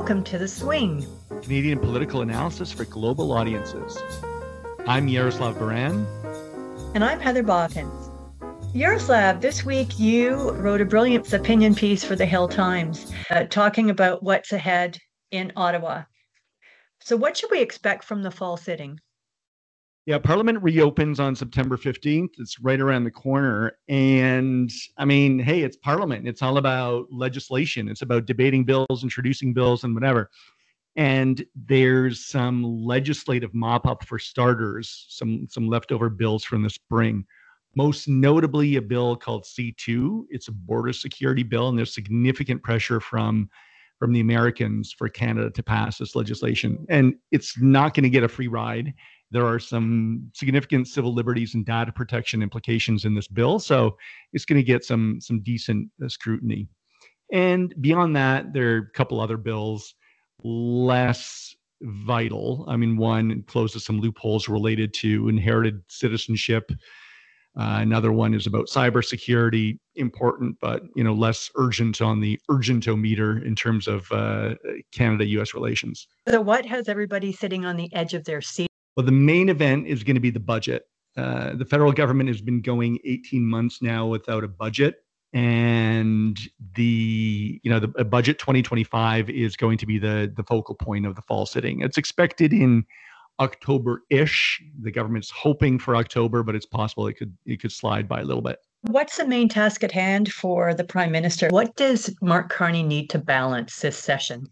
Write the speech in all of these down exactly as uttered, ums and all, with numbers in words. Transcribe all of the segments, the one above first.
Welcome to The Swing, Canadian political analysis for global audiences. I'm Yaroslav Baran. And I'm Heather Bawkins. Yaroslav, this week you wrote a brilliant opinion piece for the Hill Times uh, talking about what's ahead in Ottawa. So what should we expect from the fall sitting? Yeah, Parliament reopens on September fifteenth. It's right around the corner. And I mean, hey, it's Parliament. It's all about legislation. It's about debating bills, introducing bills, and whatever. And there's some legislative mop-up for starters, some, some leftover bills from the spring. Most notably, a bill called C two. It's a border security bill, and there's significant pressure from, from the Americans for Canada to pass this legislation. And it's not going to get a free ride. There are some significant civil liberties and data protection implications in this bill, so it's going to get some, some decent uh, scrutiny. And beyond that, there are a couple other bills less vital. I mean, one closes some loopholes related to inherited citizenship. Uh, another one is about cybersecurity, important, but you know less urgent on the urgentometer in terms of uh, Canada-U S relations. So what has everybody sitting on the edge of their seat? Well, the main event is going to be the budget. Uh, the federal government has been going eighteen months now without a budget, and the you know the a budget twenty twenty-five is going to be the the focal point of the fall sitting. It's expected in October-ish. The government's hoping for October, but it's possible it could it could slide by a little bit. What's the main task at hand for the Prime Minister? What does Mark Carney need to balance this session?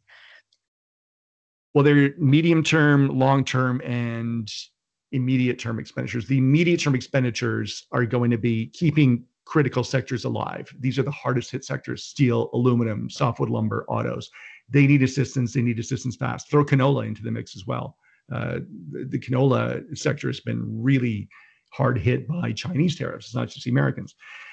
Well, they're medium-term, long-term, and immediate-term expenditures. The immediate-term expenditures are going to be keeping critical sectors alive. These are the hardest hit sectors: steel, aluminum, softwood lumber, autos. They need assistance. They need assistance fast. Throw canola into the mix as well. Uh, the, the canola sector has been really hard hit by Chinese tariffs. It's not just the Americans.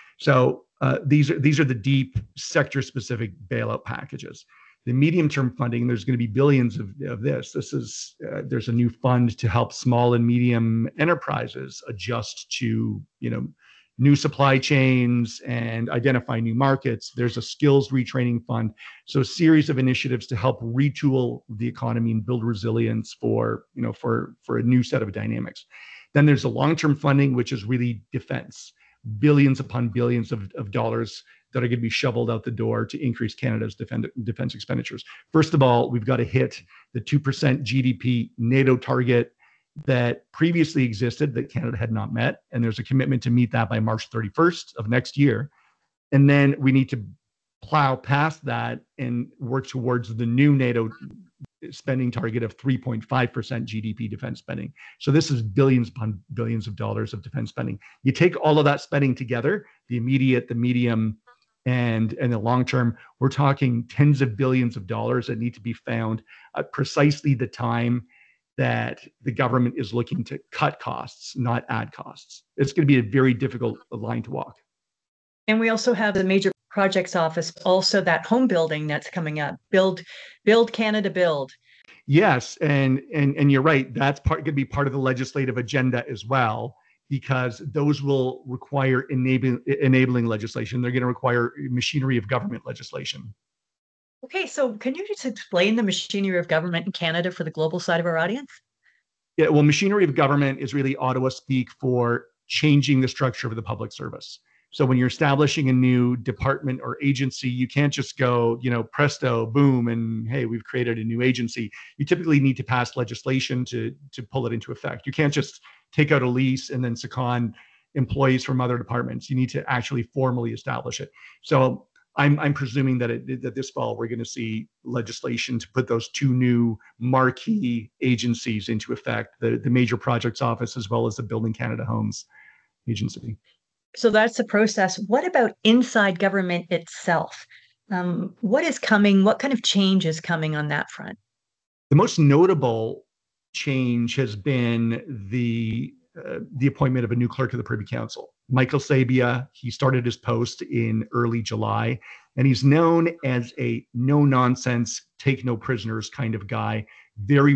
So uh, these are these are the deep sector-specific bailout packages. The medium-term funding, there's going to be billions of, of this. This is uh, there's a new fund to help small and medium enterprises adjust to you know new supply chains and identify new markets. There's a skills retraining fund. So a series of initiatives to help retool the economy and build resilience for you know for for a new set of dynamics. Then there's a long-term funding, which is really defense, billions upon billions of, of dollars that are going to be shoveled out the door to increase Canada's defend, defense expenditures. First of all, we've got to hit the two percent G D P NATO target that previously existed that Canada had not met. And there's a commitment to meet that by March thirty-first of next year. And then we need to plow past that and work towards the new NATO spending target of three point five percent G D P defense spending. So this is billions upon billions of dollars of defense spending. You take all of that spending together, the immediate, the medium, and and the long term, we're talking tens of billions of dollars that need to be found at precisely the time that the government is looking to cut costs, not add costs. It's going to be a very difficult line to walk. And we also have the major projects office, also that home building that's coming up. Build, build Canada, build. Yes, and and and you're right. That's part going to be part of the legislative agenda as well, because those will require enabling enabling legislation. They're going to require machinery of government legislation. Okay, so can you just explain the machinery of government in Canada for the global side of our audience? Yeah, well, machinery of government is really Ottawa speak for changing the structure of the public service. So when you're establishing a new department or agency, you can't just go, you know, presto, boom, and hey, we've created a new agency. You typically need to pass legislation to, to pull it into effect. You can't just take out a lease and then second employees from other departments. You need to actually formally establish it. So I'm, I'm presuming that it, that this fall we're going to see legislation to put those two new marquee agencies into effect, the, the Major Projects Office as well as the Building Canada Homes Agency. So that's the process. What about inside government itself? Um, what is coming? What kind of change is coming on that front? The most notable change has been the uh, the appointment of a new clerk of the Privy Council, Michael Sabia. He started his post in early July, and he's known as a no-nonsense, take no prisoners kind of guy, very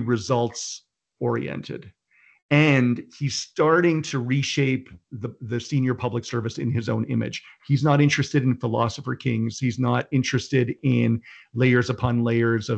results-oriented. And he's starting to reshape the, the senior public service in his own image. He's not interested in philosopher kings. He's not interested in layers upon layers of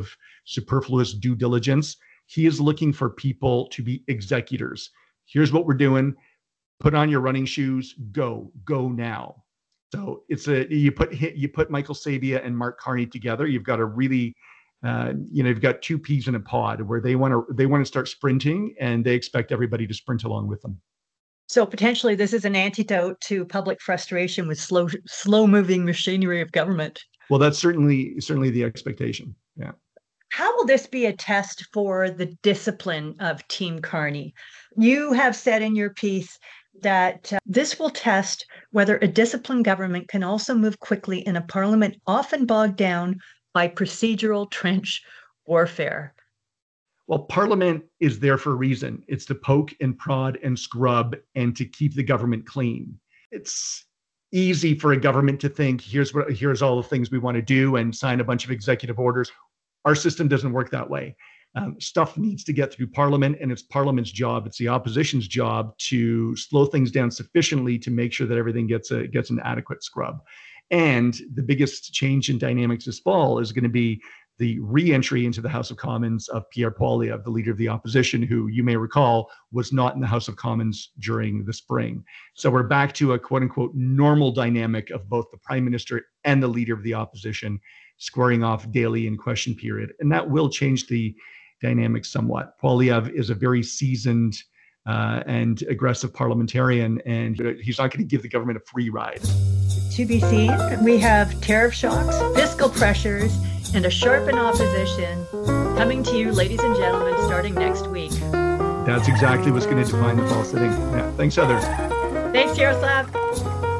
superfluous due diligence. He is looking for people to be executors. Here's what we're doing. Put on your running shoes. Go, go now. So it's a you put you put Michael Sabia and Mark Carney together. You've got a really, uh, you know, you've got two peas in a pod where they want to they want to start sprinting, and they expect everybody to sprint along with them. So potentially, this is an antidote to public frustration with slow slow moving machinery of government. Well, that's certainly certainly the expectation. Yeah. How will this be a test for the discipline of Team Carney? You have said in your piece that uh, this will test whether a disciplined government can also move quickly in a parliament often bogged down by procedural trench warfare. Well, Parliament is there for a reason. It's to poke and prod and scrub and to keep the government clean. It's easy for a government to think, here's what, here's all the things we want to do and sign a bunch of executive orders. Our system doesn't work that way. Um, stuff needs to get through Parliament, and it's Parliament's job, it's the opposition's job to slow things down sufficiently to make sure that everything gets a gets an adequate scrub. And the biggest change in dynamics this fall is going to be the re-entry into the House of Commons of Pierre Poilievre, the leader of the opposition, who you may recall was not in the House of Commons during the spring. So we're back to a quote unquote normal dynamic of both the Prime Minister and the leader of the opposition squaring off daily in question period. And that will change the dynamic somewhat. Poilievre is a very seasoned uh, and aggressive parliamentarian, and he's not going to give the government a free ride. To be seen, we have tariff shocks, fiscal pressures, and a sharpened opposition coming to you, ladies and gentlemen, starting next week. That's exactly what's going to define the fall sitting. Yeah. Thanks, Heather. Thanks, Jaroslav.